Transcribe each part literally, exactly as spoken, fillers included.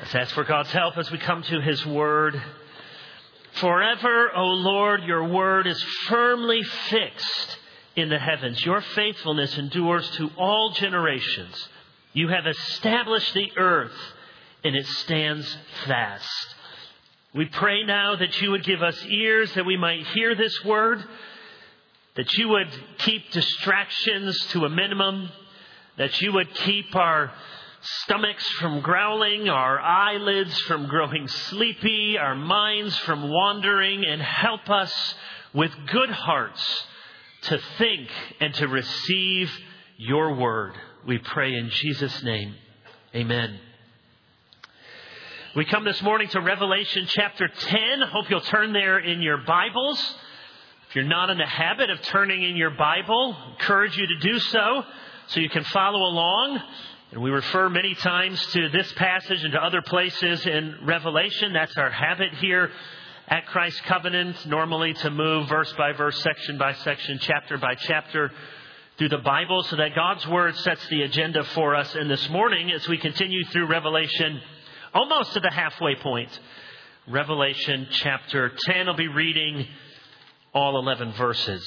Let's ask for God's help as we come to His Word. Forever, O Lord, your Word is firmly fixed in the heavens. Your faithfulness endures to all generations. You have established the earth, and it stands fast. We pray now that you would give us ears that we might hear this Word, that you would keep distractions to a minimum, that you would keep our stomachs from growling, our eyelids from growing sleepy, our minds from wandering, and help us with good hearts to think and to receive your word. We pray in Jesus' name. Amen. We come this morning to Revelation chapter ten. Hope you'll turn there in your Bibles. If you're not in the habit of turning in your Bible, I encourage you to do so so you can follow along. And we refer many times to this passage and to other places in Revelation. That's our habit here at Christ Covenant, normally to move verse by verse, section by section, chapter by chapter through the Bible so that God's Word sets the agenda for us. And this morning, as we continue through Revelation, almost to the halfway point, Revelation chapter ten, I'll be reading all eleven verses.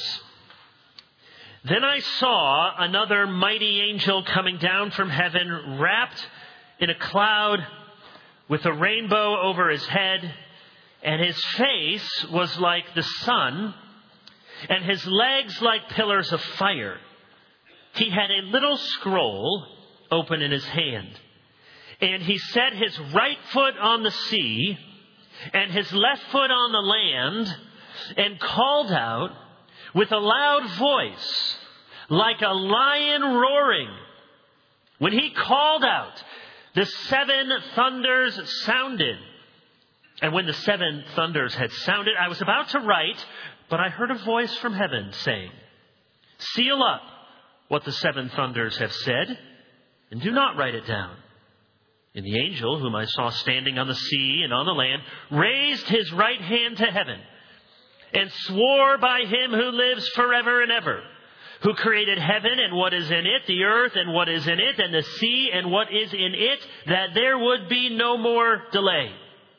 Then I saw another mighty angel coming down from heaven, wrapped in a cloud with a rainbow over his head, and his face was like the sun, and his legs like pillars of fire. He had a little scroll open in his hand, and he set his right foot on the sea and his left foot on the land, and called out with a loud voice, like a lion roaring. When he called out, the seven thunders sounded. And when the seven thunders had sounded, I was about to write, but I heard a voice from heaven saying, seal up what the seven thunders have said, and do not write it down. And the angel, whom I saw standing on the sea and on the land, raised his right hand to heaven, and swore by him who lives forever and ever, who created heaven and what is in it, the earth and what is in it, and the sea and what is in it, that there would be no more delay.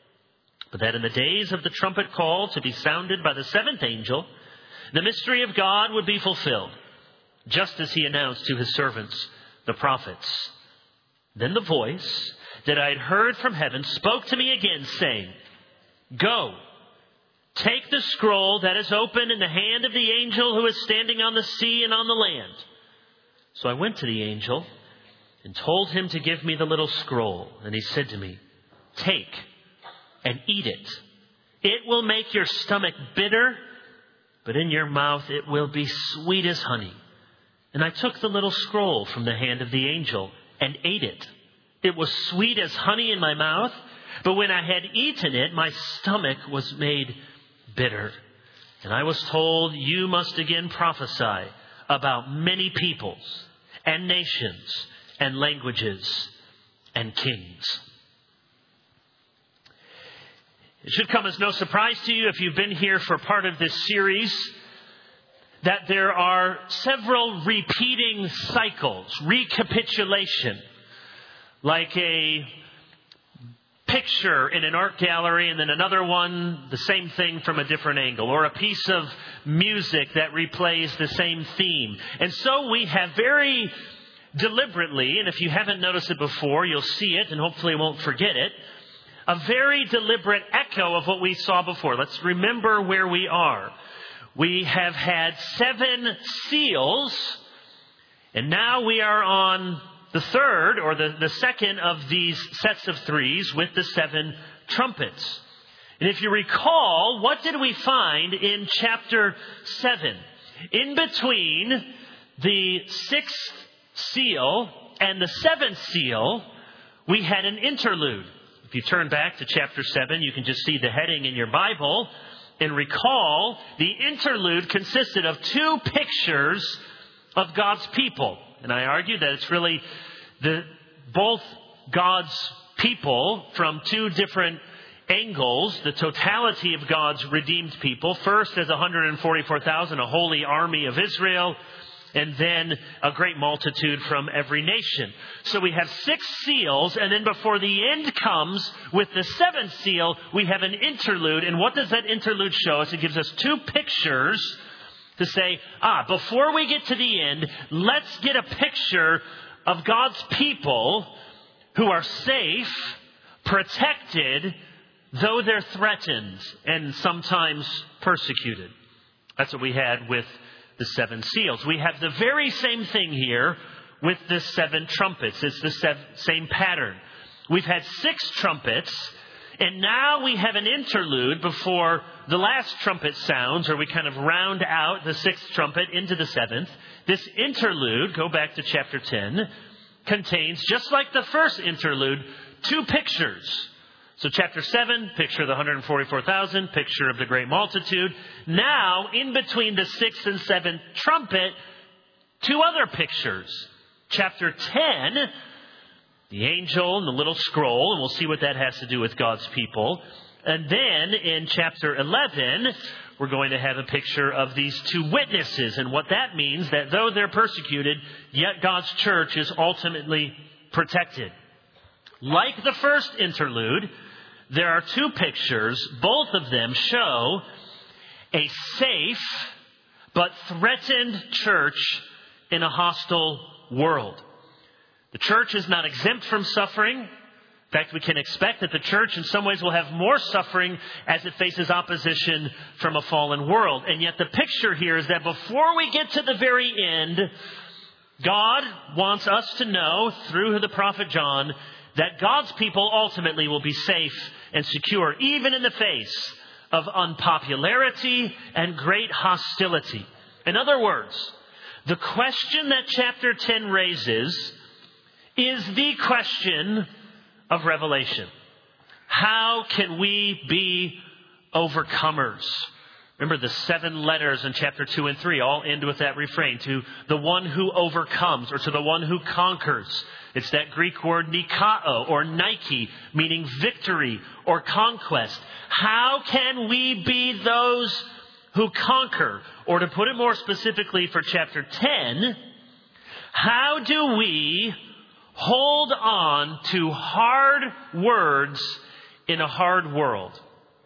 But that in the days of the trumpet call to be sounded by the seventh angel, the mystery of God would be fulfilled, just as he announced to his servants, the prophets. Then the voice that I had heard from heaven spoke to me again, saying, go, take the scroll that is open in the hand of the angel who is standing on the sea and on the land. So I went to the angel and told him to give me the little scroll. And he said to me, take and eat it. It will make your stomach bitter, but in your mouth it will be sweet as honey. And I took the little scroll from the hand of the angel and ate it. It was sweet as honey in my mouth, but when I had eaten it, my stomach was made bitter. And I was told, you must again prophesy about many peoples and nations and languages and kings. It should come as no surprise to you if you've been here for part of this series that there are several repeating cycles, recapitulation, like a picture in an art gallery and then another one, the same thing from a different angle, or a piece of music that replays the same theme. And so we have very deliberately, and if you haven't noticed it before, you'll see it and hopefully won't forget it, a very deliberate echo of what we saw before. Let's remember where we are. We have had seven seals, and now we are on the third, or the, the second of these sets of threes with the seven trumpets. And if you recall, what did we find in chapter seven? In between the sixth seal and the seventh seal, we had an interlude. If you turn back to chapter seven, you can just see the heading in your Bible and recall the interlude consisted of two pictures of God's people. And I argue that it's really the both God's people from two different angles, the totality of God's redeemed people. First, as one hundred forty-four thousand, a holy army of Israel. and then a great multitude from every nation. So we have six seals, and then before the end comes with the seventh seal, we have an interlude. And what does that interlude show us? It gives us two pictures to say, ah, before we get to the end, let's get a picture of God's people who are safe, protected, though they're threatened and sometimes persecuted. That's what we had with the seven seals. We have the very same thing here with the seven trumpets. It's the seven, same pattern. We've had six trumpets, and now we have an interlude before the last trumpet sounds, or we kind of round out the sixth trumpet into the seventh. This interlude, go back to chapter ten, contains, just like the first interlude, two pictures. So chapter seven, picture of the one hundred forty-four thousand, picture of the great multitude. Now, in between the sixth and seventh trumpet, two other pictures. Chapter ten, the angel and the little scroll, and we'll see what that has to do with God's people. And then in chapter eleven, we're going to have a picture of these two witnesses and what that means, that though they're persecuted, yet God's church is ultimately protected. Like the first interlude, there are two pictures. Both of them show a safe but threatened church in a hostile world. The church is not exempt from suffering. In fact, we can expect that the church in some ways will have more suffering as it faces opposition from a fallen world. And yet the picture here is that before we get to the very end, God wants us to know through the prophet John that God's people ultimately will be safe and secure, even in the face of unpopularity and great hostility. In other words, the question that chapter ten raises is the question of Revelation. How can we be overcomers? Remember, the seven letters in chapter two and three all end with that refrain, to the one who overcomes, or to the one who conquers. It's that Greek word nikao, or Nike, meaning victory or conquest. How can we be those who conquer? Or to put it more specifically for chapter ten, how do we hold on to hard words in a hard world?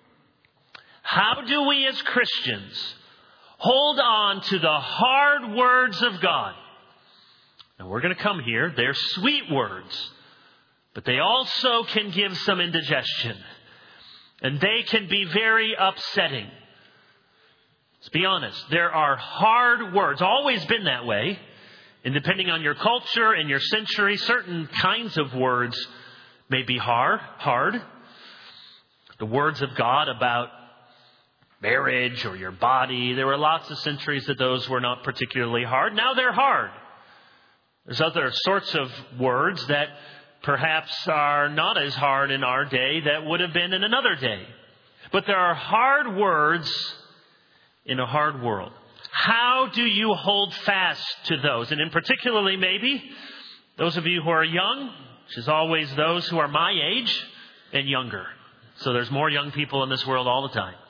How do we as Christians hold on to the hard words of God? And we're going to come here. They're sweet words, but they also can give some indigestion. And they can be very upsetting. Let's be honest. There are hard words. Always been that way. And depending on your culture and your century, certain kinds of words may be hard. Hard. The words of God about marriage or your body, there were lots of centuries that those were not particularly hard. Now they're hard. There's other sorts of words that perhaps are not as hard in our day that would have been in another day. But there are hard words in a hard world. How do you hold fast to those? And in particularly, maybe, those of you who are young, which is always those who are my age and younger. So there's more young people in this world all the time.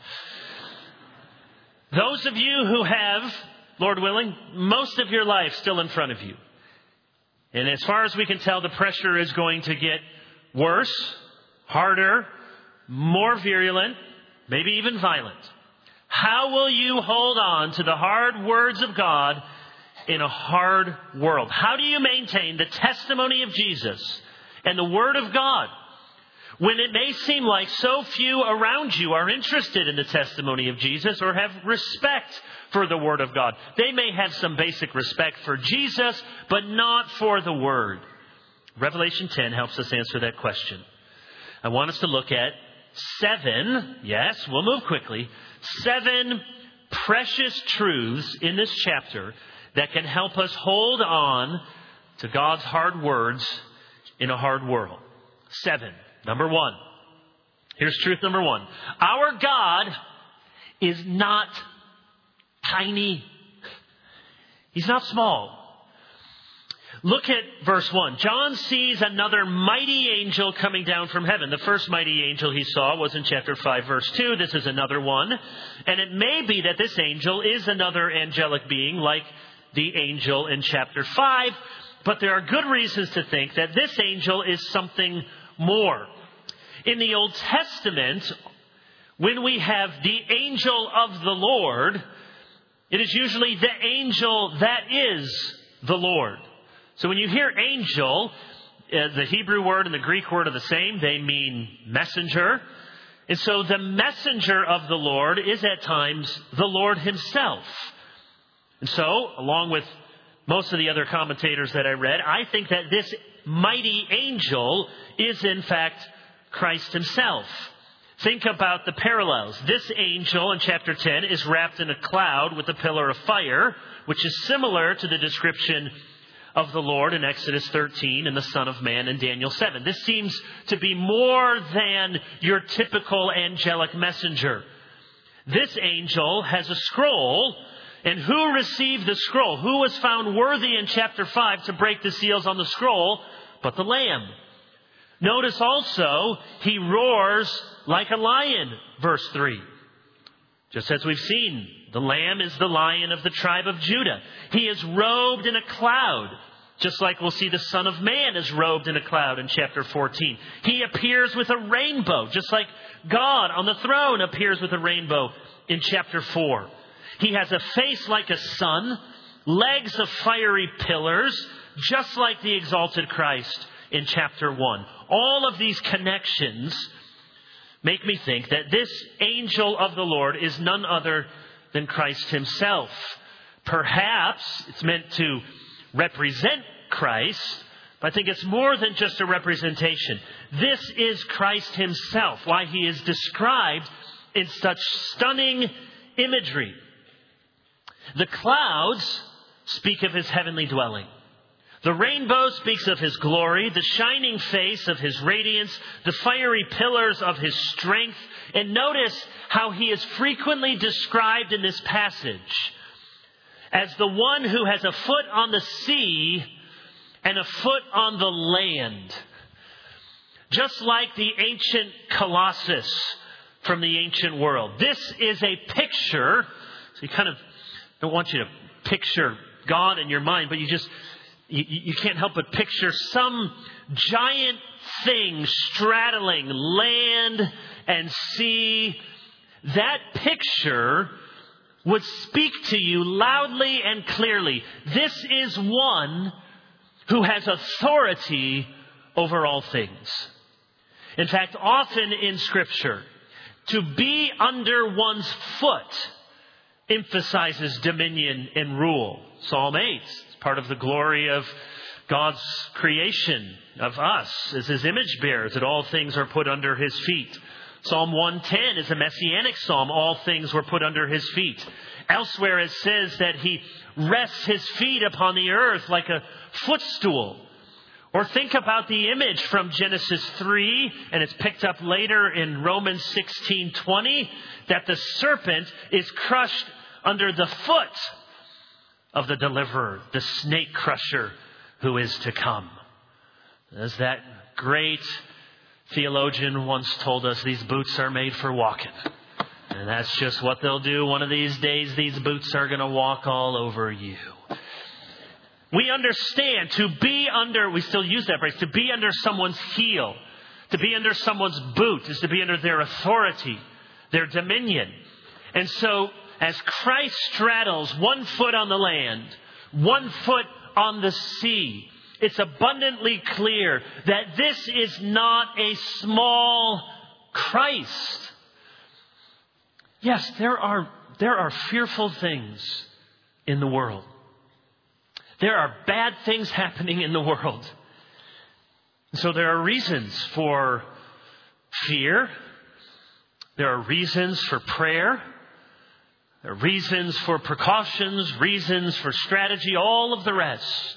Those of you who have, Lord willing, most of your life still in front of you. And as far as we can tell, the pressure is going to get worse, harder, more virulent, maybe even violent. How will you hold on to the hard words of God in a hard world? How do you maintain the testimony of Jesus and the Word of God when it may seem like so few around you are interested in the testimony of Jesus or have respect for the Word of God? They may have some basic respect for Jesus, but not for the Word. Revelation ten helps us answer that question. I want us to look at seven, yes, we'll move quickly, seven precious truths in this chapter that can help us hold on to God's hard words in a hard world. Seven. Number one. Here's truth number one. Our God is not tiny. He's not small. Look at verse one. John sees another mighty angel coming down from heaven. The first mighty angel he saw was in chapter five, verse two. This is another one. And it may be that this angel is another angelic being like the angel in chapter five. But there are good reasons to think that this angel is something more. In the Old Testament, when we have the angel of the Lord, it is usually the angel that is the Lord. So when you hear angel, uh, the Hebrew word and the Greek word are the same. They mean messenger. And so the messenger of the Lord is at times the Lord himself. And so, along with most of the other commentators that I read, I think that this mighty angel is in fact Christ himself. Think about the parallels. This angel in chapter ten is wrapped in a cloud with a pillar of fire, which is similar to the description of the Lord in Exodus thirteen and the Son of Man in Daniel seven. This seems to be more than your typical angelic messenger. This angel has a scroll. And who received the scroll? Who was found worthy in chapter five to break the seals on the scroll but the Lamb? Notice also, he roars like a lion, verse three. Just as we've seen, the Lamb is the Lion of the tribe of Judah. He is robed in a cloud, just like we'll see the Son of Man is robed in a cloud in chapter fourteen. He appears with a rainbow, just like God on the throne appears with a rainbow in chapter four. He has a face like a sun, legs of fiery pillars, just like the exalted Christ in chapter one. All of these connections make me think that this angel of the Lord is none other than Christ himself. Perhaps it's meant to represent Christ, but I think it's more than just a representation. This is Christ himself, why he is described in such stunning imagery. The clouds speak of his heavenly dwelling. The rainbow speaks of his glory, the shining face of his radiance, the fiery pillars of his strength. And notice how he is frequently described in this passage as the one who has a foot on the sea and a foot on the land. Just like the ancient Colossus from the ancient world. This is a picture, so you kind of I don't want you to picture God in your mind, but you just, you, you can't help but picture some giant thing straddling land and sea. That picture would speak to you loudly and clearly. This is one who has authority over all things. In fact, often in Scripture, to be under one's foot emphasizes dominion and rule. Psalm eight is part of the glory of God's creation of us as his image bearers, that all things are put under his feet. Psalm one ten is a messianic psalm. All things were put under his feet. Elsewhere it says that he rests his feet upon the earth like a footstool. Or think about the image from Genesis three, and it's picked up later in Romans sixteen twenty, that the serpent is crushed under the foot of the deliverer, the snake crusher who is to come. As that great theologian once told us, these boots are made for walking. And that's just what they'll do. One of these days, these boots are going to walk all over you. We understand to be under, we still use that phrase, to be under someone's heel, to be under someone's boot is to be under their authority, their dominion. And so as Christ straddles one foot on the land, one foot on the sea, it's abundantly clear that this is not a small Christ. Yes, there are, there are fearful things in the world. There are bad things happening in the world. So there are reasons for fear. There are reasons for prayer. There are reasons for precautions, reasons for strategy, all of the rest.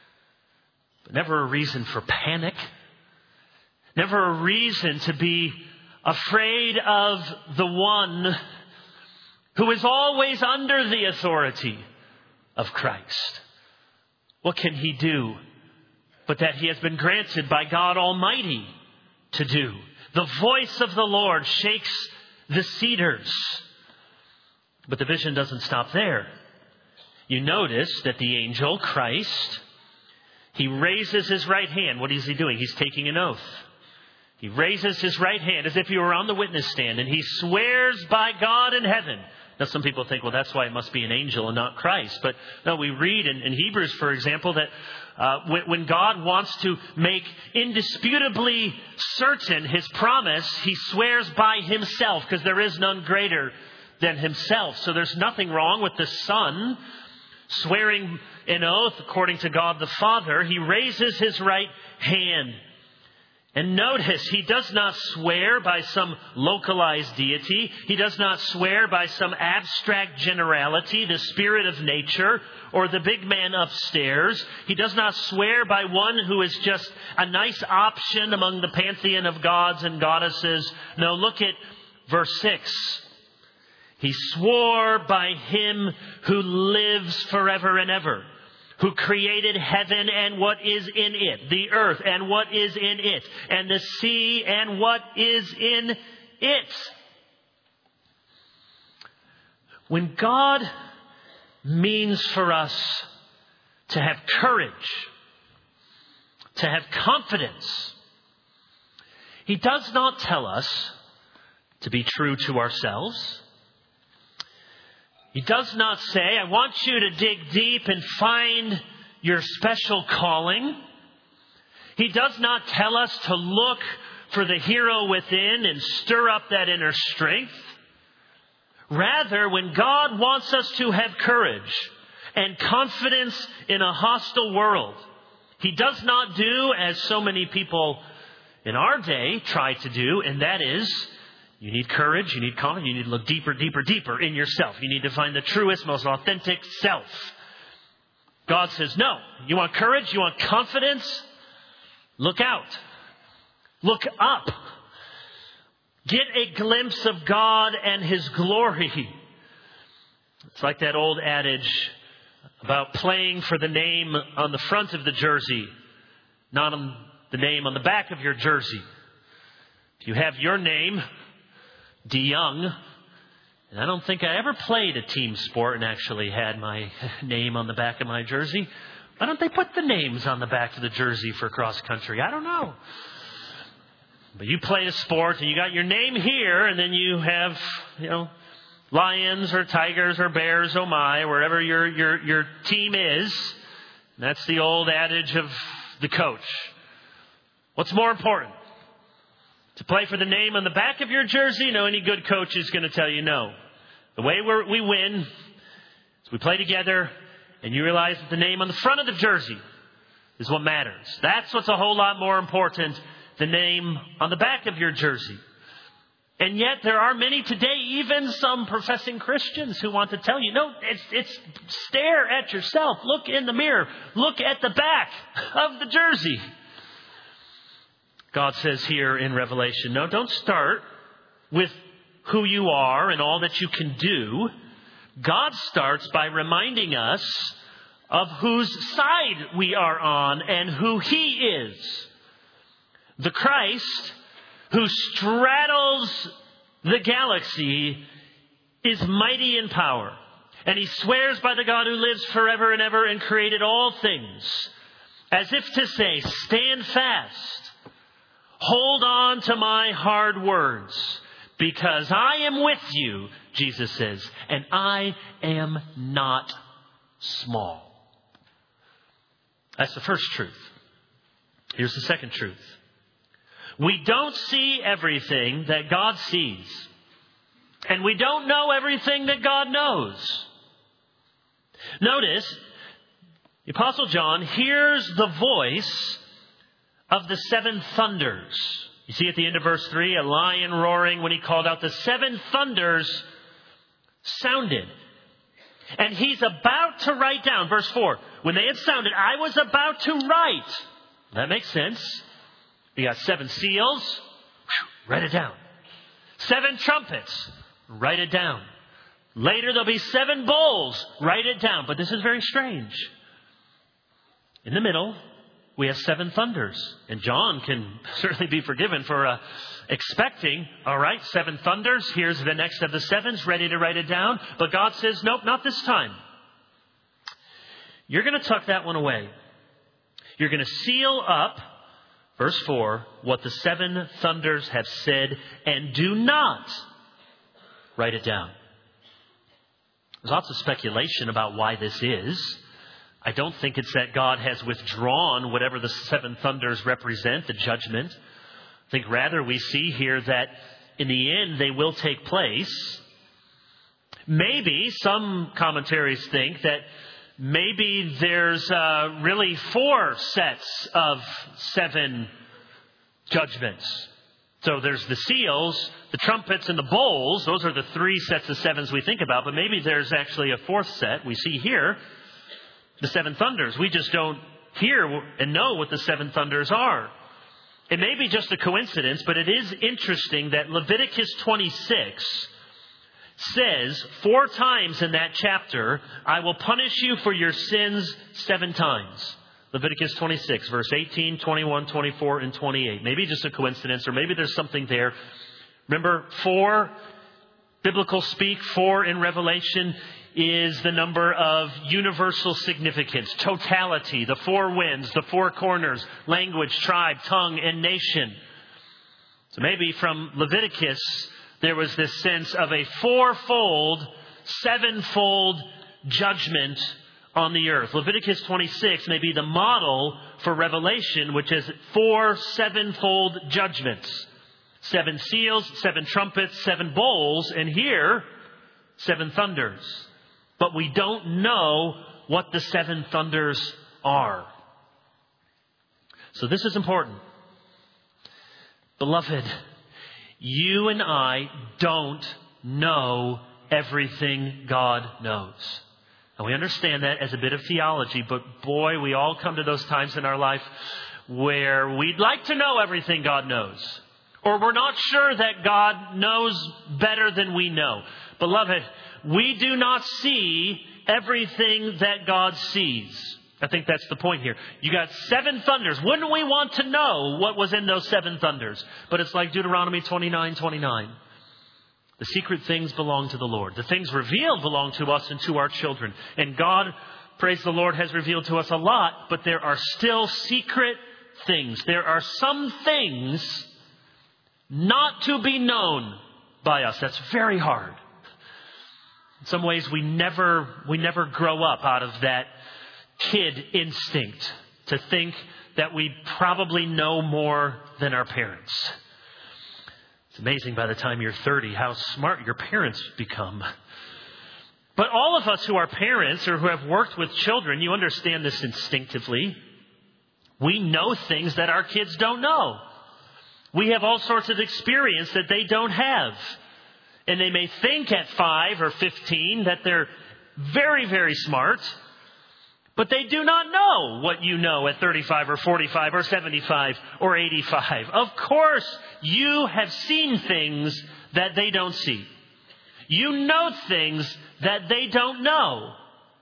But never a reason for panic. Never a reason to be afraid of the one who is always under the authority of Christ. What can he do but that he has been granted by God Almighty to do? The voice of the Lord shakes the cedars. But the vision doesn't stop there. you notice that the angel, Christ, he raises his right hand. What is he doing? He's taking an oath. He raises his right hand as if he were on the witness stand, and he swears by God in heaven. Now, some people think, well, that's why it must be an angel and not Christ. But no, we read in, in Hebrews, for example, that uh, when, when God wants to make indisputably certain his promise, he swears by himself, because there is none greater than himself. So there's nothing wrong with the Son swearing an oath according to God the Father. He raises his right hand. And notice, he does not swear by some localized deity. He does not swear by some abstract generality, the spirit of nature, or the big man upstairs. He does not swear by one who is just a nice option among the pantheon of gods and goddesses. No, look at verse six. He swore by him who lives forever and ever, who created heaven and what is in it, the earth and what is in it, and the sea and what is in it. When God means for us to have courage, to have confidence, he does not tell us to be true to ourselves. He does not say, I want you to dig deep and find your special calling. He does not tell us to look for the hero within and stir up that inner strength. Rather, when God wants us to have courage and confidence in a hostile world, he does not do as so many people in our day try to do, and that is, you need courage, you need confidence, you need to look deeper, deeper, deeper in yourself. You need to find the truest, most authentic self. God says, no. You want courage? You want confidence? Look out. Look up. Get a glimpse of God and his glory. It's like that old adage about playing for the name on the front of the jersey, not on the name on the back of your jersey. If you have your name, DeYoung, and I don't think I ever played a team sport and actually had my name on the back of my jersey. Why don't they put the names on the back of the jersey for cross country? I don't know. But you played a sport and you got your name here, and then you have, you know, Lions or Tigers or Bears, oh my, wherever your your your team is. And that's the old adage of the coach. What's more important? To play for the name on the back of your jersey? No, any good coach is going to tell you no. The way we're, we win is we play together and you realize that the name on the front of the jersey is what matters. That's what's a whole lot more important, the name on the back of your jersey. And yet there are many today, even some professing Christians, who want to tell you, no, it's, it's stare at yourself. Look in the mirror. Look at the back of the jersey. God says here in Revelation, no, don't start with who you are and all that you can do. God starts by reminding us of whose side we are on and who he is. The Christ who straddles the galaxy is mighty in power. And he swears by the God who lives forever and ever and created all things, as if to say, stand fast. Hold on to my hard words, because I am with you, Jesus says, and I am not small. That's the first truth. Here's the second truth. We don't see everything that God sees, and we don't know everything that God knows. Notice, the Apostle John hears the voice of the seven thunders. You see at the end of verse three, a lion roaring when he called out. The seven thunders sounded. And he's about to write down, verse four, when they had sounded, I was about to write. That makes sense. You got seven seals. Whew, write it down. Seven trumpets. Write it down. Later there'll be seven bowls. Write it down. But this is very strange. In the middle, we have seven thunders. And John can certainly be forgiven for uh, expecting, all right, seven thunders. Here's the next of the sevens, ready to write it down. But God says, nope, not this time. You're going to tuck that one away. You're going to seal up, verse four, what the seven thunders have said, and do not write it down. There's lots of speculation about why this is. I don't think it's that God has withdrawn whatever the seven thunders represent, the judgment. I think rather we see here that in the end they will take place. Maybe some commentaries think that maybe there's uh, really four sets of seven judgments. So there's the seals, the trumpets, and the bowls. Those are the three sets of sevens we think about. But maybe there's actually a fourth set. We see here the seven thunders. We just don't hear and know what the seven thunders are. It may be just a coincidence, but it is interesting that Leviticus twenty-six says four times in that chapter, I will punish you for your sins seven times. Leviticus twenty-six, verse eighteen, twenty-one, twenty-four, and twenty-eight. Maybe just a coincidence, or maybe there's something there. Remember, four, biblical speak, four in Revelation is the number of universal significance, totality, the four winds, the four corners, language, tribe, tongue, and nation. So maybe from Leviticus, there was this sense of a fourfold, sevenfold judgment on the earth. Leviticus twenty-six may be the model for Revelation, which is four sevenfold judgments. Seven seals, seven trumpets, seven bowls, and here, seven thunders. But we don't know what the seven thunders are. So this is important. Beloved, you and I don't know everything God knows. And we understand that as a bit of theology, but boy, we all come to those times in our life where we'd like to know everything God knows. Or we're not sure that God knows better than we know. Beloved, we do not see everything that God sees. I think that's the point here. You got seven thunders. Wouldn't we want to know what was in those seven thunders? But it's like Deuteronomy twenty-nine twenty-nine. The secret things belong to the Lord. The things revealed belong to us and to our children. And God, praise the Lord, has revealed to us a lot, but there are still secret things. There are some things not to be known by us. That's very hard. In some ways, we never, we never grow up out of that kid instinct to think that we probably know more than our parents. It's amazing by the time you're thirty how smart your parents become. But all of us who are parents or who have worked with children, you understand this instinctively. We know things that our kids don't know. We have all sorts of experience that they don't have. And they may think at five or fifteen that they're very, very smart, but they do not know what you know at thirty-five or forty-five or seventy-five or eighty-five. Of course, you have seen things that they don't see. You know things that they don't know.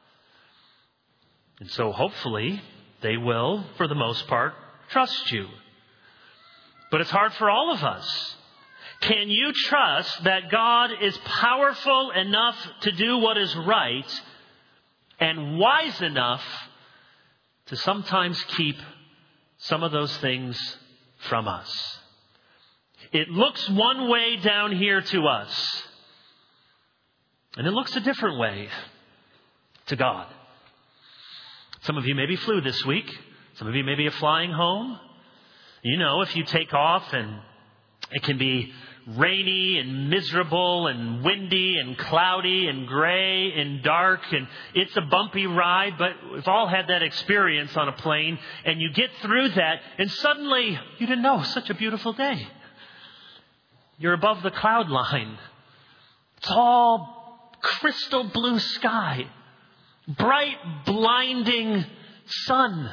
And so hopefully they will, for the most part, trust you. But it's hard for all of us. Can you trust that God is powerful enough to do what is right and wise enough to sometimes keep some of those things from us? It looks one way down here to us, and it looks a different way to God. Some of you maybe flew this week. Some of you maybe are flying home. You know, if you take off and it can be rainy and miserable and windy and cloudy and gray and dark, and it's a bumpy ride, but we've all had that experience on a plane, and you get through that and suddenly you didn't know, such a beautiful day. You're above the cloud line. It's all crystal blue sky, bright, blinding sun.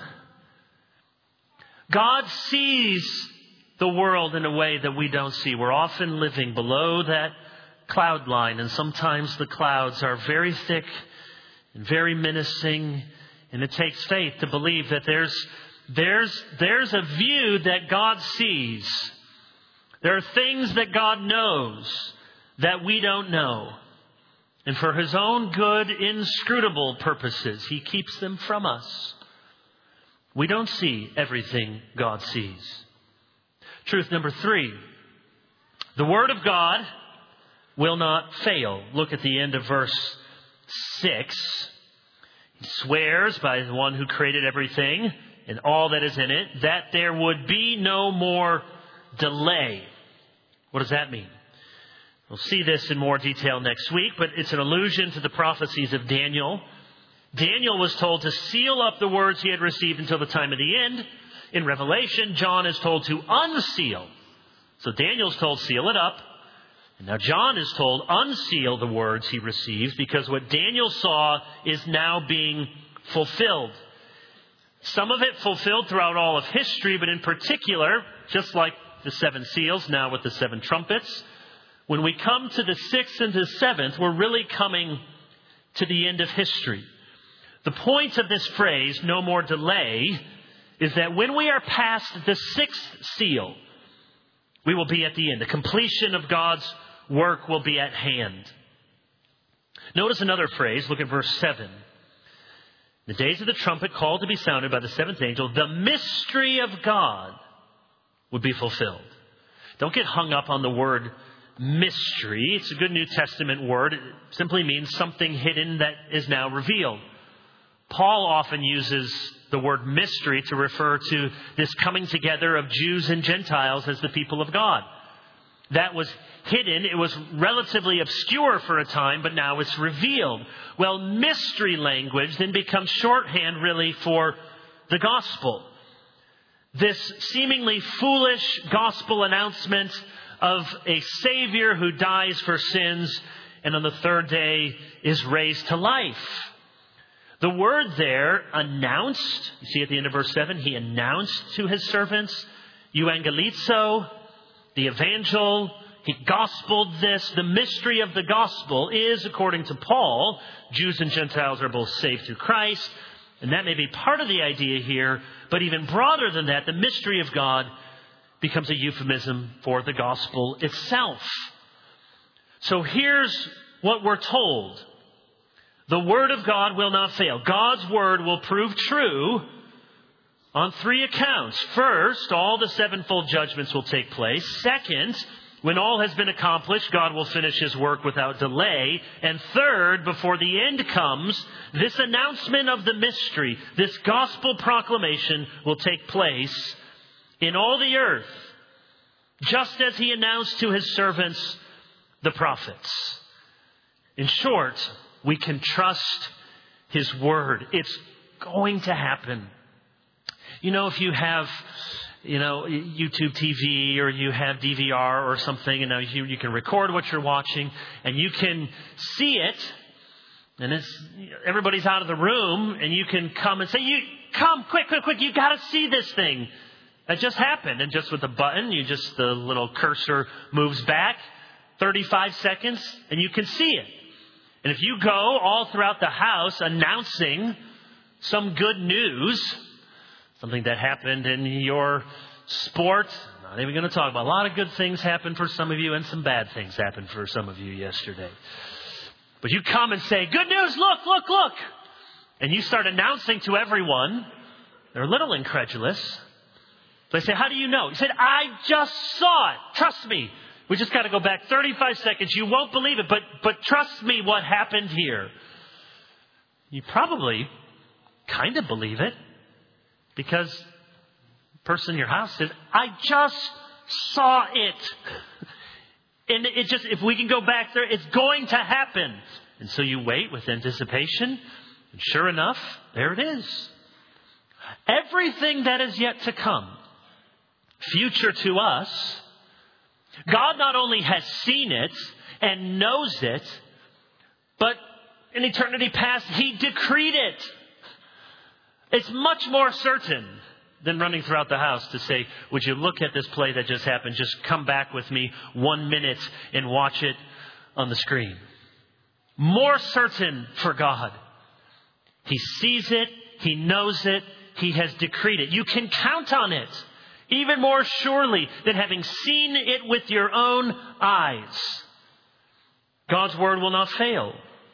God sees the world in a way that we don't see. We're often living below that cloud line, and sometimes the clouds are very thick and very menacing, and it takes faith to believe that there's there's there's a view that God sees. There are things that God knows that we don't know. And for his own good, inscrutable purposes, he keeps them from us. We don't see everything God sees. Truth number three, the Word of God will not fail. Look at the end of verse six. He swears by the one who created everything and all that is in it, that there would be no more delay. What does that mean? We'll see this in more detail next week, but it's an allusion to the prophecies of Daniel. Daniel was told to seal up the words he had received until the time of the end. In Revelation, John is told to unseal. So Daniel's told, seal it up. And now John is told, unseal the words he receives, because what Daniel saw is now being fulfilled. Some of it fulfilled throughout all of history, but in particular, just like the seven seals, now with the seven trumpets, when we come to the sixth and the seventh, we're really coming to the end of history. The point of this phrase, no more delay, is that when we are past the sixth seal, we will be at the end. The completion of God's work will be at hand. Notice another phrase. Look at verse seven. The days of the trumpet called to be sounded by the seventh angel, the mystery of God would be fulfilled. Don't get hung up on the word mystery. It's a good New Testament word. It simply means something hidden that is now revealed. Paul often uses the word mystery to refer to this coming together of Jews and Gentiles as the people of God. That was hidden. It was relatively obscure for a time, but now it's revealed. Well, mystery language then becomes shorthand really for the gospel. This seemingly foolish gospel announcement of a Savior who dies for sins and on the third day is raised to life. The word there, announced, you see at the end of verse seven, he announced to his servants, euangelizo, the evangel, he gospeled this. The mystery of the gospel is, according to Paul, Jews and Gentiles are both saved through Christ, and that may be part of the idea here, but even broader than that, the mystery of God becomes a euphemism for the gospel itself. So here's what we're told. The Word of God will not fail. God's Word will prove true on three accounts. First, all the sevenfold judgments will take place. Second, when all has been accomplished, God will finish His work without delay. And third, before the end comes, this announcement of the mystery, this gospel proclamation will take place in all the earth, just as He announced to His servants, the prophets. In short, we can trust His Word. It's going to happen. You know, if you have, you know, YouTube T V or you have D V R or something, and now you, you can record what you're watching and you can see it, and it's, everybody's out of the room, and you can come and say, "You come, quick, quick, quick! You got to see this thing that just happened." And just with a button, you just the little cursor moves back thirty-five seconds, and you can see it. And if you go all throughout the house announcing some good news, something that happened in your sport, not even going to talk about. A lot of good things happened for some of you and some bad things happened for some of you yesterday. But you come and say, "Good news, look, look, look." And you start announcing to everyone. They're a little incredulous. They say, "How do you know?" You said, "I just saw it. Trust me. We just got to go back thirty-five seconds. You won't believe it, but but trust me what happened here." You probably kind of believe it because the person in your house says, "I just saw it." And it just, if we can go back there, it's going to happen. And so you wait with anticipation. And sure enough, there it is. Everything that is yet to come, future to us, God not only has seen it and knows it, but in eternity past, He decreed it. It's much more certain than running throughout the house to say, "Would you look at this play that just happened? Just come back with me one minute and watch it on the screen." More certain for God. He sees it. He knows it. He has decreed it. You can count on it. Even more surely than having seen it with your own eyes. God's Word will not fail.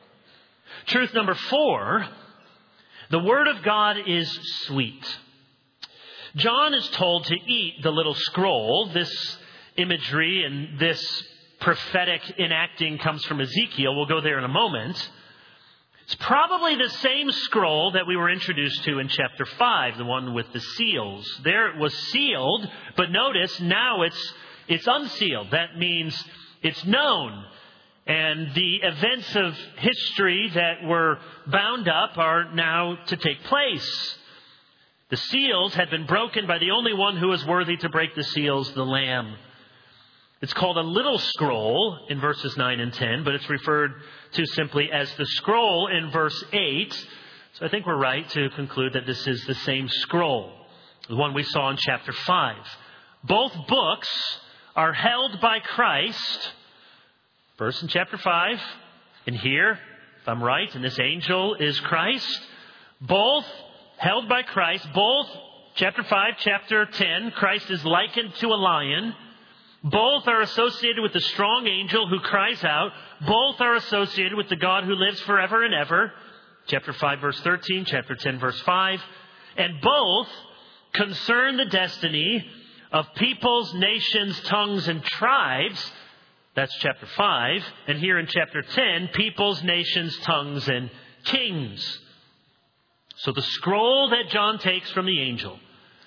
Truth number four, the Word of God is sweet. John is told to eat the little scroll. This imagery and this prophetic enacting comes from Ezekiel. We'll go there in a moment. It's probably the same scroll that we were introduced to in chapter five, the one with the seals. There it was sealed, but notice now it's it's unsealed. That means it's known. And the events of history that were bound up are now to take place. The seals had been broken by the only one who was worthy to break the seals, the Lamb. It's called a little scroll in verses nine and ten, but it's referred to simply as the scroll in verse eight. So I think we're right to conclude that this is the same scroll, the one we saw in chapter five. Both books are held by Christ. First in chapter five, and here, if I'm right, and this angel is Christ. Both held by Christ. Both, chapter five, chapter ten, Christ is likened to a lion. Both are associated with the strong angel who cries out. Both are associated with the God who lives forever and ever. Chapter five, verse thirteen, chapter ten, verse five. And both concern the destiny of peoples, nations, tongues, and tribes. That's chapter five. And here in chapter ten, peoples, nations, tongues, and kings. So the scroll that John takes from the angel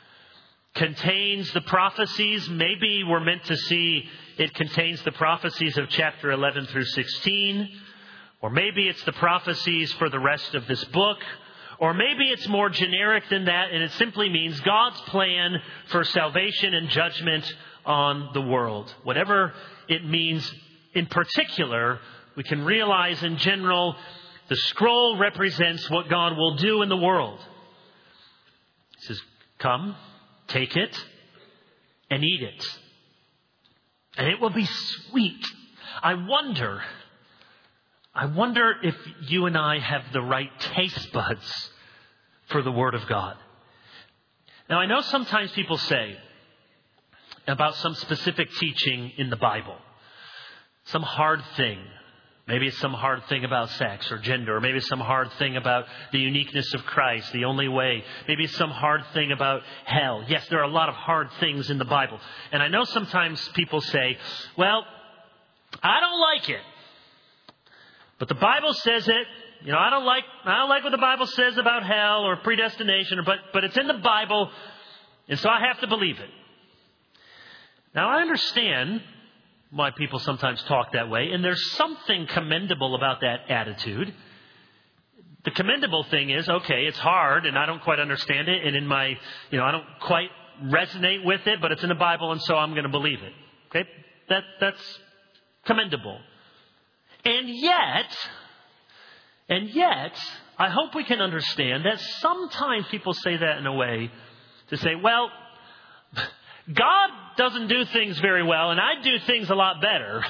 contains the prophecies. Maybe we're meant to see it contains the prophecies of chapter eleven through sixteen. Or maybe it's the prophecies for the rest of this book. Or maybe it's more generic than that, and it simply means God's plan for salvation and judgment on the world. Whatever it means in particular, we can realize in general, the scroll represents what God will do in the world. He says, come, take it, and eat it. And it will be sweet. I wonder, I wonder if you and I have the right taste buds for the Word of God. Now, I know sometimes people say about some specific teaching in the Bible, some hard thing. Maybe it's some hard thing about sex or gender, or maybe it's some hard thing about the uniqueness of Christ, the only way. Maybe it's some hard thing about hell. Yes, there are a lot of hard things in the Bible. And I know sometimes people say, well, I don't like it, but the Bible says it. You know, I don't like I don't like what the Bible says about hell or predestination, but but it's in the Bible, and so I have to believe it. Now, I understand why people sometimes talk that way, and there's something commendable about that attitude. The commendable thing is, okay, it's hard, and I don't quite understand it, and in my, you know, I don't quite resonate with it, but it's in the Bible, and so I'm going to believe it. Okay, that that's commendable. And yet, and yet, I hope we can understand that sometimes people say that in a way to say, well, God doesn't do things very well, and I do things a lot better,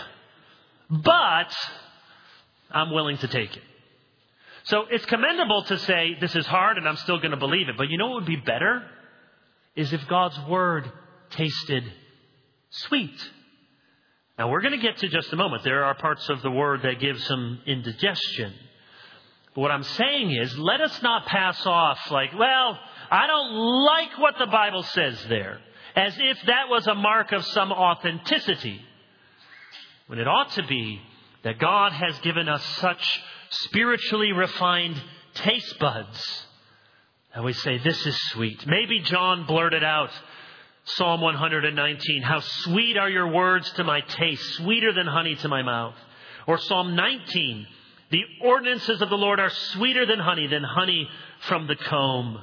but I'm willing to take it. So it's commendable to say, this is hard, and I'm still going to believe it. But you know what would be better? Is if God's Word tasted sweet. Now, we're going to get to just a moment. There are parts of the Word that give some indigestion. But what I'm saying is, let us not pass off like, well, I don't like what the Bible says there, as if that was a mark of some authenticity, when it ought to be that God has given us such spiritually refined taste buds that we say, this is sweet. Maybe John blurted out Psalm one nineteen, how sweet are your words to my taste, sweeter than honey to my mouth. Or Psalm nineteen, the ordinances of the Lord are sweeter than honey, than honey from the comb.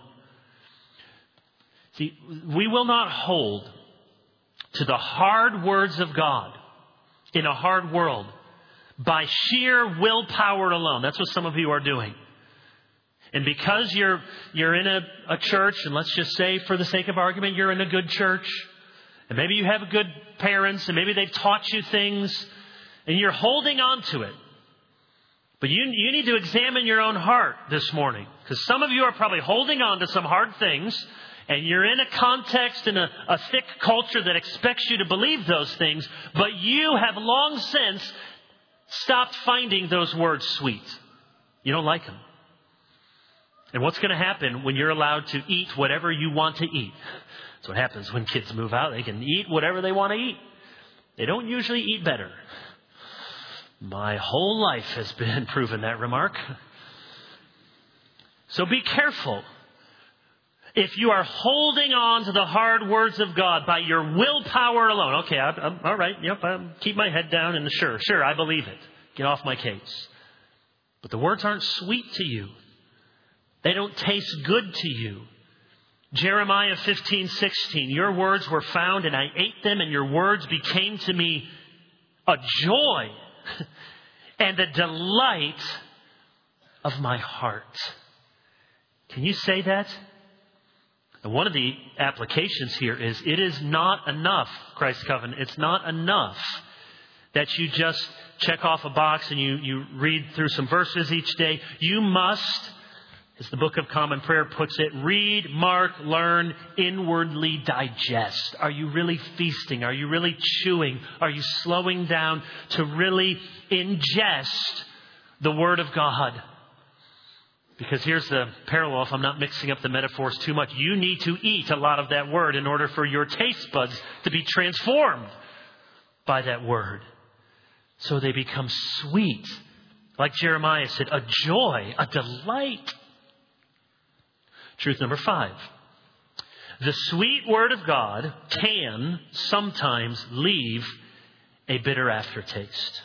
See, we will not hold to the hard words of God in a hard world by sheer willpower alone. That's what some of you are doing. And because you're you're in a, a church, and let's just say for the sake of argument, you're in a good church, and maybe you have good parents, and maybe they've taught you things, and you're holding on to it. But you, you need to examine your own heart this morning, because some of you are probably holding on to some hard things, and you're in a context and a, a thick culture that expects you to believe those things, but you have long since stopped finding those words sweet. You don't like them. And what's going to happen when you're allowed to eat whatever you want to eat? That's what happens when kids move out. They can eat whatever they want to eat. They don't usually eat better. My whole life has been proven that remark. So be careful. If you are holding on to the hard words of God by your willpower alone, okay, I, I'm, all right, yep, I keep my head down and sure, sure, I believe it. Get off my case. But the words aren't sweet to you. They don't taste good to you. Jeremiah fifteen sixteen, your words were found and I ate them, and your words became to me a joy and a delight of my heart. Can you say that? And one of the applications here is it is not enough, Christ's covenant. It's not enough that you just check off a box and you, you read through some verses each day. You must, as the Book of Common Prayer puts it, read, mark, learn, inwardly digest. Are you really feasting? Are you really chewing? Are you slowing down to really ingest the Word of God? Because here's the parallel, if I'm not mixing up the metaphors too much. You need to eat a lot of that Word in order for your taste buds to be transformed by that Word. So they become sweet. Like Jeremiah said, a joy, a delight. Truth number five. The sweet Word of God can sometimes leave a bitter aftertaste.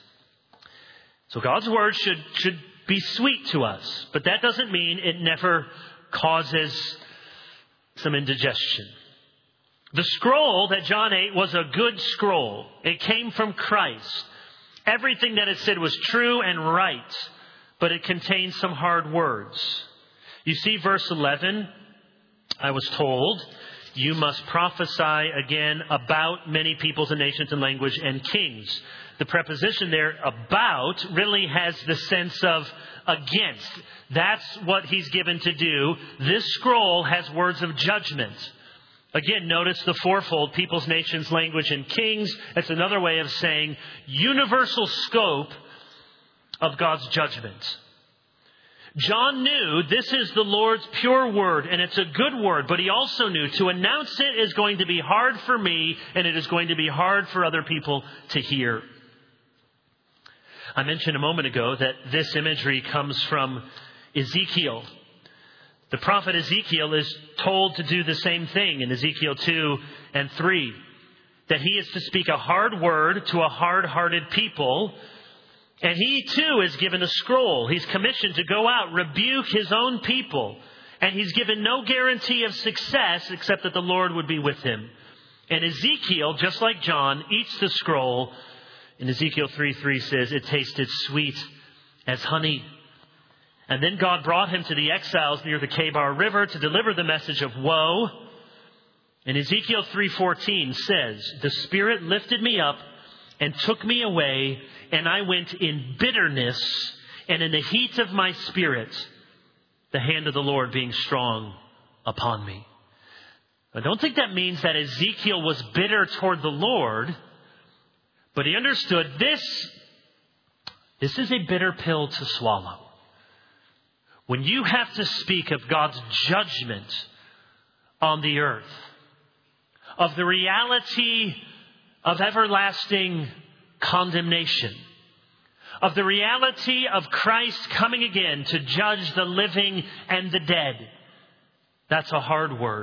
So God's Word should, should be sweet to us, but that doesn't mean it never causes some indigestion. The scroll that John ate was a good scroll. It came from Christ. Everything that it said was true and right, but it contained some hard words. You see verse eleven, I was told, you must prophesy again about many peoples and nations and language and kings. The preposition there, about, really has the sense of against. That's what he's given to do. This scroll has words of judgment. Again, notice the fourfold, peoples, nations, language, and kings. That's another way of saying universal scope of God's judgment. John knew this is the Lord's pure word, and it's a good word, but he also knew to announce it is going to be hard for me, and it is going to be hard for other people to hear. I mentioned a moment ago that this imagery comes from Ezekiel. The prophet Ezekiel is told to do the same thing in Ezekiel two and three, that he is to speak a hard word to a hard-hearted people. And he too is given a scroll. He's commissioned to go out, rebuke his own people. And he's given no guarantee of success except that the Lord would be with him. And Ezekiel, just like John, eats the scroll. And Ezekiel three three says, it tasted sweet as honey. And then God brought him to the exiles near the Kebar River to deliver the message of woe. And Ezekiel three fourteen says, the Spirit lifted me up and took me away, and I went in bitterness and in the heat of my spirit, the hand of the Lord being strong upon me. I don't think that means that Ezekiel was bitter toward the Lord, but he understood this, this is a bitter pill to swallow. When you have to speak of God's judgment on the earth, of the reality of everlasting condemnation, of the reality of Christ coming again to judge the living and the dead, that's a hard word.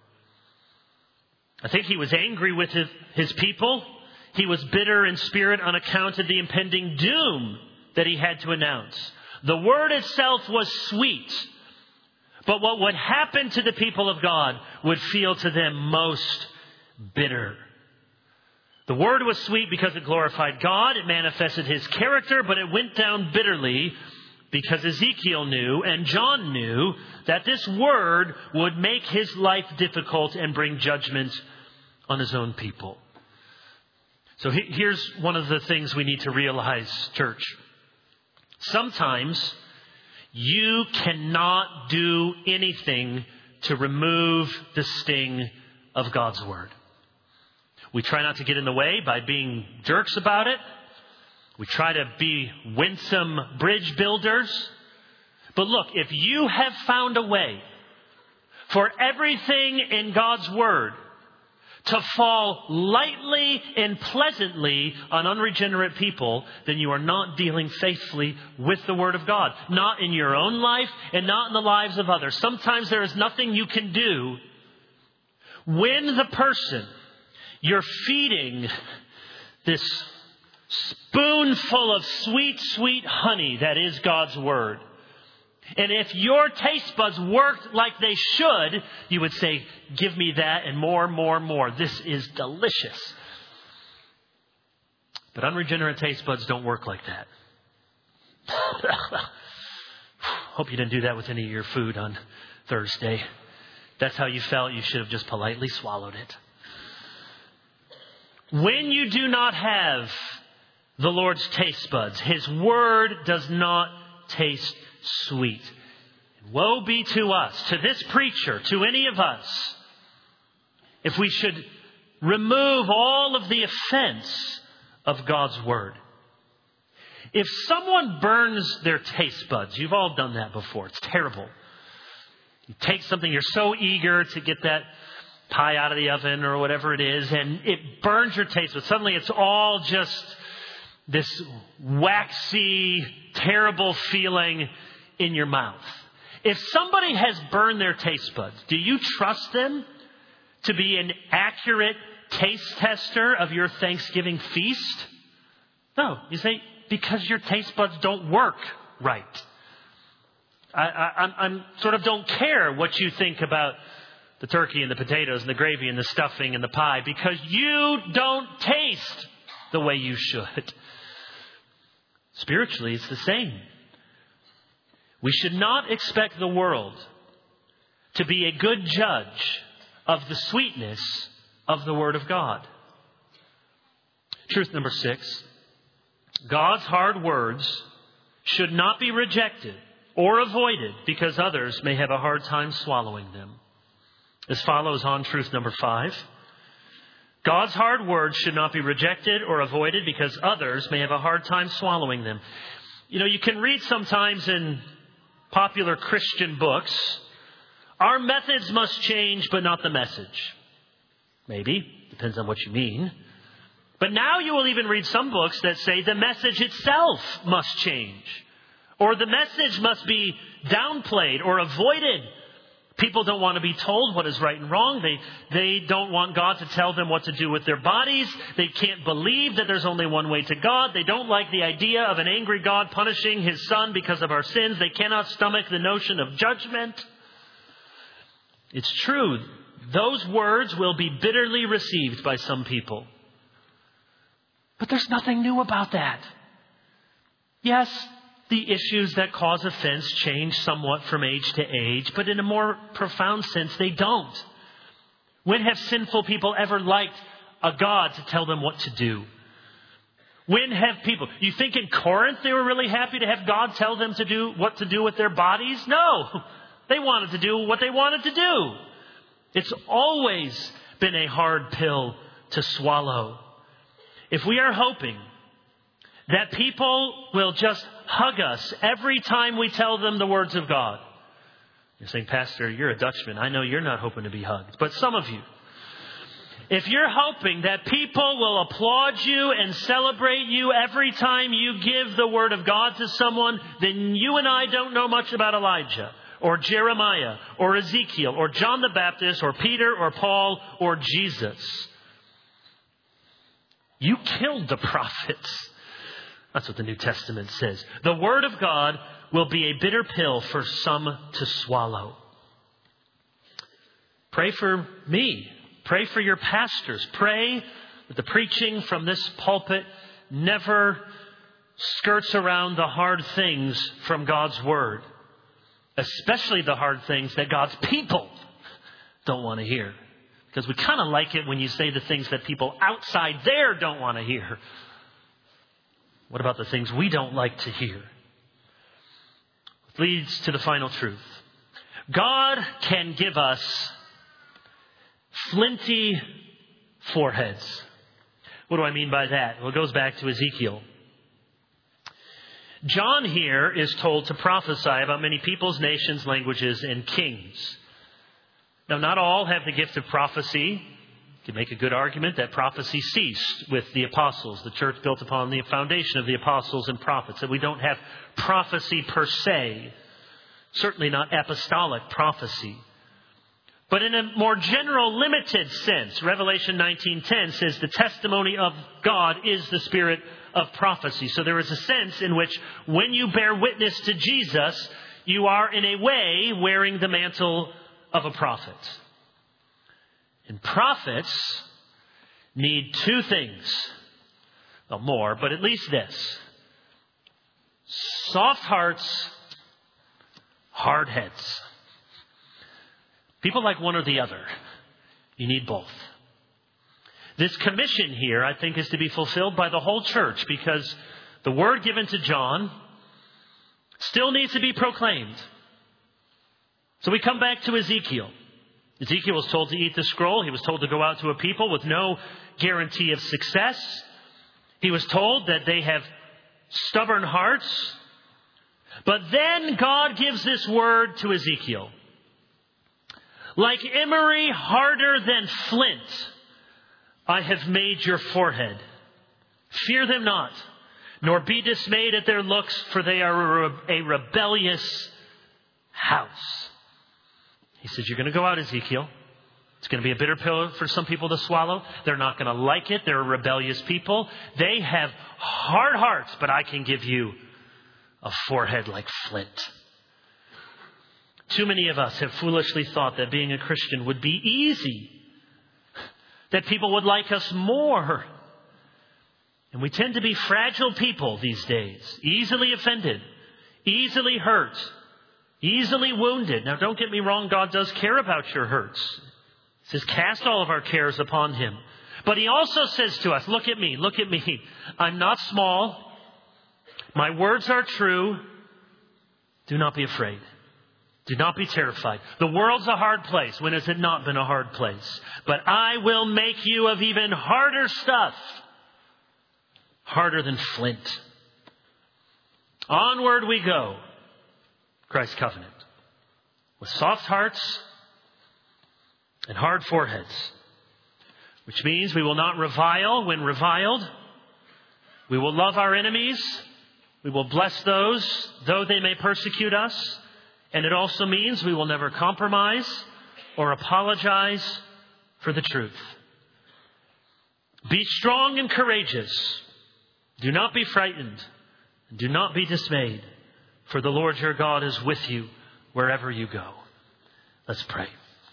I think he was angry with his, his people. He was bitter in spirit on account of the impending doom that he had to announce. The word itself was sweet, but what would happen to the people of God would feel to them most bitter. The word was sweet because it glorified God. It manifested his character, but it went down bitterly because Ezekiel knew and John knew that this word would make his life difficult and bring judgment on his own people. So here's one of the things we need to realize, church. Sometimes you cannot do anything to remove the sting of God's word. We try not to get in the way by being jerks about it. We try to be winsome bridge builders. But look, if you have found a way for everything in God's Word to fall lightly and pleasantly on unregenerate people, then you are not dealing faithfully with the Word of God. Not in your own life and not in the lives of others. Sometimes there is nothing you can do when the person you're feeding this spoonful of sweet, sweet honey that is God's Word. And if your taste buds worked like they should, you would say, give me that and more, more, more. This is delicious. But unregenerate taste buds don't work like that. Hope you didn't do that with any of your food on Thursday. That's how you felt. You should have just politely swallowed it. When you do not have the Lord's taste buds, His Word does not taste sweet. Woe be to us, to this preacher, to any of us, if we should remove all of the offense of God's Word. If someone burns their taste buds, you've all done that before. It's terrible. You take something, you're so eager to get that pie out of the oven or whatever it is, and it burns your taste buds. Suddenly it's all just this waxy, terrible feeling in your mouth. If somebody has burned their taste buds, do you trust them to be an accurate taste tester of your Thanksgiving feast? No. You say, because your taste buds don't work right. I, I, I'm sort of don't care what you think about the turkey and the potatoes and the gravy and the stuffing and the pie, because you don't taste the way you should. Spiritually, it's the same. We should not expect the world to be a good judge of the sweetness of the Word of God. Truth number six. God's hard words should not be rejected or avoided because others may have a hard time swallowing them. As follows on truth number five. God's hard words should not be rejected or avoided because others may have a hard time swallowing them. You know, you can read sometimes in popular Christian books, our methods must change, but not the message. Maybe. Depends on what you mean. But now you will even read some books that say the message itself must change. Or the message must be downplayed or avoided. People don't want to be told what is right and wrong. They, they don't want God to tell them what to do with their bodies. They can't believe that there's only one way to God. They don't like the idea of an angry God punishing His Son because of our sins. They cannot stomach the notion of judgment. It's true. Those words will be bitterly received by some people. But there's nothing new about that. Yes, the issues that cause offense change somewhat from age to age, but in a more profound sense, they don't. When have sinful people ever liked a God to tell them what to do? When have people... You think in Corinth they were really happy to have God tell them to do what to do with their bodies? No. They wanted to do what they wanted to do. It's always been a hard pill to swallow. If we are hoping that people will just hug us every time we tell them the words of God. You're saying, Pastor, you're a Dutchman. I know you're not hoping to be hugged, but some of you. If you're hoping that people will applaud you and celebrate you every time you give the word of God to someone, then you and I don't know much about Elijah or Jeremiah or Ezekiel or John the Baptist or Peter or Paul or Jesus. You killed the prophets. That's what the New Testament says. The Word of God will be a bitter pill for some to swallow. Pray for me. Pray for your pastors. Pray that the preaching from this pulpit never skirts around the hard things from God's Word. Especially the hard things that God's people don't want to hear. Because we kind of like it when you say the things that people outside there don't want to hear. What about the things we don't like to hear? It leads to the final truth. God can give us flinty foreheads. What do I mean by that? Well, it goes back to Ezekiel. John here is told to prophesy about many peoples, nations, languages, and kings. Now, not all have the gift of prophecy. You can make a good argument that prophecy ceased with the apostles. The church built upon the foundation of the apostles and prophets, that we don't have prophecy per se. Certainly not apostolic prophecy. But in a more general, limited sense, Revelation nineteen ten says the testimony of God is the spirit of prophecy. So there is a sense in which when you bear witness to Jesus, you are in a way wearing the mantle of a prophet. And prophets need two things. Well, more, but at least this. Soft hearts, hard heads. People like one or the other. You need both. This commission here, I think, is to be fulfilled by the whole church, because the word given to John still needs to be proclaimed. So we come back to Ezekiel. Ezekiel was told to eat the scroll. He was told to go out to a people with no guarantee of success. He was told that they have stubborn hearts. But then God gives this word to Ezekiel. Like emery harder than flint, I have made your forehead. Fear them not, nor be dismayed at their looks, for they are a rebellious house. He says, you're going to go out, Ezekiel. It's going to be a bitter pill for some people to swallow. They're not going to like it. They're a rebellious people. They have hard hearts, but I can give you a forehead like flint. Too many of us have foolishly thought that being a Christian would be easy, that people would like us more. And we tend to be fragile people these days, easily offended, easily hurt, easily wounded. Now, don't get me wrong, God does care about your hurts. He says, cast all of our cares upon him. But he also says to us, look at me, look at me. I'm not small. My words are true. Do not be afraid. Do not be terrified. The world's a hard place. When has it not been a hard place? But I will make you of even harder stuff. Harder than flint. Onward we go. Christ's covenant. With soft hearts and hard foreheads. Which means we will not revile when reviled. We will love our enemies. We will bless those, though they may persecute us. And it also means we will never compromise or apologize for the truth. Be strong and courageous. Do not be frightened. Do not be dismayed. For the Lord your God is with you wherever you go. Let's pray.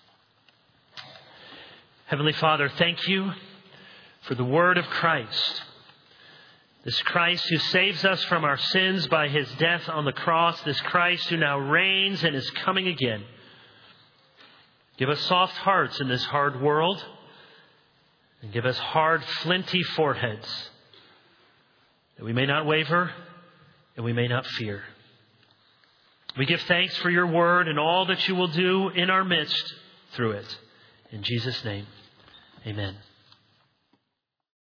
Heavenly Father, thank you for the word of Christ. This Christ who saves us from our sins by his death on the cross. This Christ who now reigns and is coming again. Give us soft hearts in this hard world. And give us hard, flinty foreheads. That we may not waver and we may not fear. We give thanks for your word and all that you will do in our midst through it. In Jesus' name, amen.